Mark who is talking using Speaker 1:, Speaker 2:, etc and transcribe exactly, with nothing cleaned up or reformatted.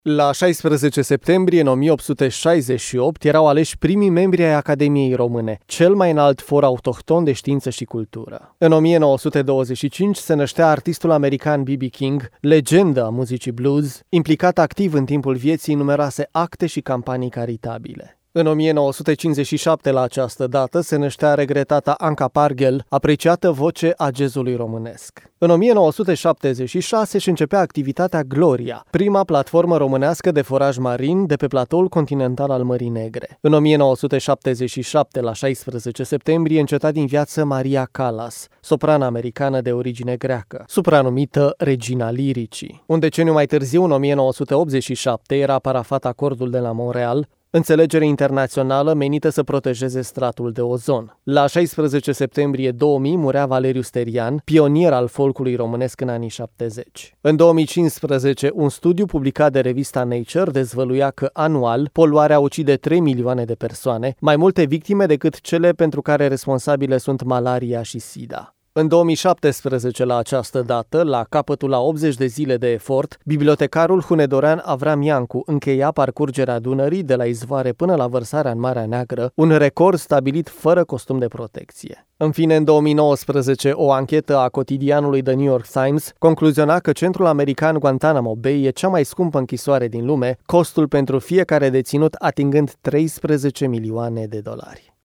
Speaker 1: La șaisprezece septembrie în o mie opt sute șaizeci și opt erau aleși primii membri ai Academiei Române, cel mai înalt for autohton de știință și cultură. În o mie nouă sute douăzeci și cinci se năștea artistul american B B King, legendă a muzicii blues, implicat activ în timpul vieții în numeroase acte și campanii caritabile. În o mie nouă sute cincizeci și șapte, la această dată, se năștea regretata Anca Parghel, apreciată voce a jazzului românesc. În o mie nouă sute șaptezeci și șase își începea activitatea Gloria, prima platformă românească de foraj marin de pe platoul continental al Mării Negre. În o mie nouă sute șaptezeci și șapte, la șaisprezece septembrie, înceta din viață Maria Callas, soprană americană de origine greacă, supranumită Regina Liricii. Un deceniu mai târziu, în o mie nouă sute optzeci și șapte, era parafat acordul de la Montreal, înțelegere internațională menită să protejeze stratul de ozon. La șaisprezece septembrie două mii murea Valeriu Sterian, pionier al folcului românesc în anii șaptezeci. În două mii cincisprezece, un studiu publicat de revista Nature dezvăluia că anual poluarea ucide trei milioane de persoane, mai multe victime decât cele pentru care responsabile sunt malaria și sida. În două mii șaptesprezece, la această dată, la capătul la optzeci de zile de efort, bibliotecarul hunedorean Avram Iancu încheia parcurgerea Dunării de la izvoare până la vărsarea în Marea Neagră, un record stabilit fără costum de protecție. În fine, în două mii nouăsprezece, o anchetă a cotidianului The New York Times concluziona că centrul american Guantanamo Bay e cea mai scumpă închisoare din lume, costul pentru fiecare deținut atingând treisprezece milioane de dolari.